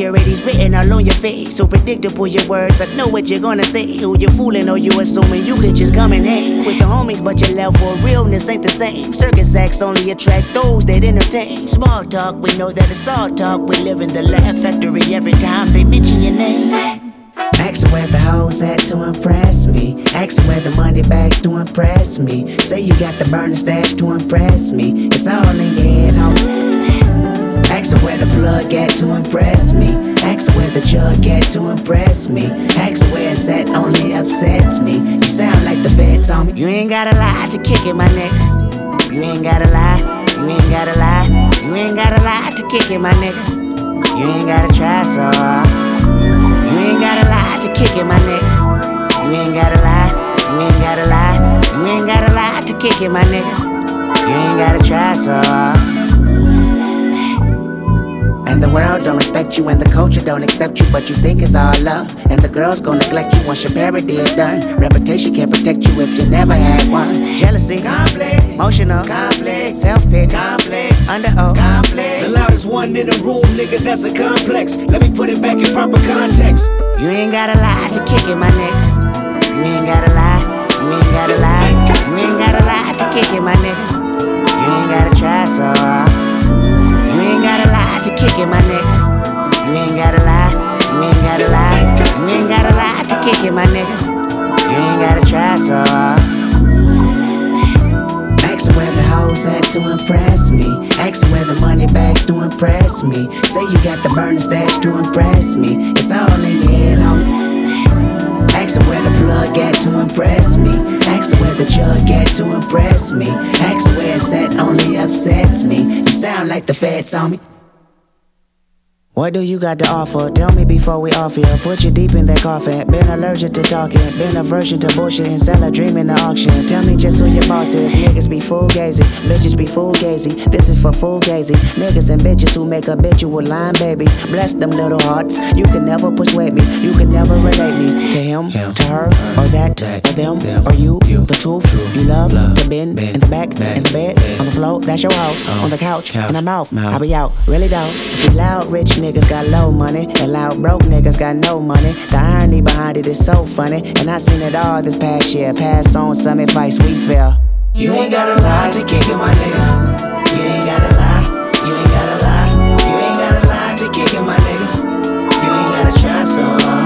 insecurities written all on your face. So predictable your words, I know what you're gonna say. Who you fooling or you assuming you could just come and hang with the homies, but your level of realness ain't the same. Circus acts only attract those that entertain. Small talk, we know that it's all talk. We live in the laugh factory every time they mention your name. Ask where the hoes at to impress me. Ask where the money bags to impress me. Say you got the burner stash to impress me. It's all in your head, homie. Ask where the plug at to impress me. Ask where the jug at to impress me. Ask where it's at only upsets me. You sound like the feds on me. You ain't gotta lie to kick it, my nigga. You ain't gotta lie. You ain't gotta lie. You ain't gotta lie to kick it, my nigga. You ain't gotta try so hard. You ain't gotta lie to kick it, my nigga. You ain't gotta lie. You ain't gotta lie. You ain't gotta lie to kick it, my nigga. You ain't gotta try so hard. And the world don't respect you and the culture don't accept you, but you think it's all love. And the girls gon' neglect you once your parody is done. Reputation can't protect you if you never had one. Jealousy, complex, emotional, complex, self-pity, complex, under oath, complex. The loudest one in the room, nigga, that's a complex. Let me put it back in proper context. You ain't gotta lie to kick it, my nigga. You ain't gotta lie. You ain't gotta lie. You ain't gotta lie to kick it, my nigga. You ain't gotta try so hard. You ain't gotta lie to kick it, my nigga. You ain't gotta lie. You ain't gotta lie. You ain't gotta lie to kick it, my nigga. You ain't gotta try so hard. Ask where the hoes at to impress me. Ask where the money bags to impress me. Say you got the burner stash to impress me. It's all in your head, homie. Ask where the plug at to impress me. Ask where the jug at to impress me. Ask where it's at only upsets me. You sound like the feds on me. What do you got to offer? Tell me before we off here. Put you deep in that coffin. Been allergic to talking. Been aversion to bullshit and sell a dream in the auction. Tell me just who your boss is. Niggas be fugazi. Bitches be fugazi. This is for fugazi. Niggas and bitches who make habitual line babies. Bless them little hearts. You can never persuade me. You can never relate me to him, to her, or that, or them, or you. The truth you love to bend in the back, in the bed, on the floor. That's your hoe. On the couch, in the mouth. I be out, really down. See loud rich niggas got low money, and loud broke niggas got no money. The irony behind it is so funny, and I seen it all this past year. Pass on some advice we feel. You ain't gotta lie to kick it, my nigga. You ain't gotta lie. You ain't gotta lie. You ain't gotta lie to kick it, my nigga. You ain't gotta try so hard.